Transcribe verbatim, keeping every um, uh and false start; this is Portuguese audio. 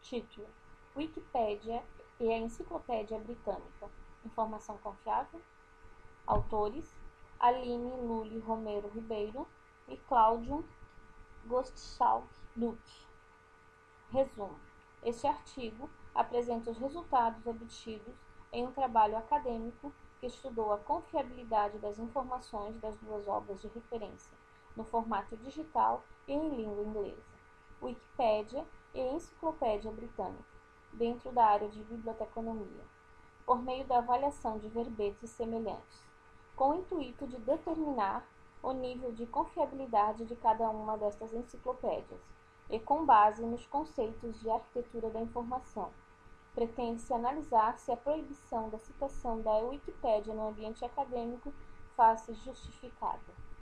Título: Wikipédia e a Enciclopédia Britânica. Informação confiável? Autores: Aline Lully Romero Ribeiro e Cláudio Gottschalk Luque. Resumo: este artigo apresenta os resultados obtidos em um trabalho acadêmico que estudou a confiabilidade das informações das duas obras de referência, no formato digital e em língua inglesa, Wikipédia e Enciclopédia Britânica, dentro da área de biblioteconomia, por meio da avaliação de verbetes semelhantes, com o intuito de determinar o nível de confiabilidade de cada uma destas enciclopédias, e com base nos conceitos de arquitetura da informação. Pretende-se analisar se a proibição da citação da Wikipédia no ambiente acadêmico faz-se justificada.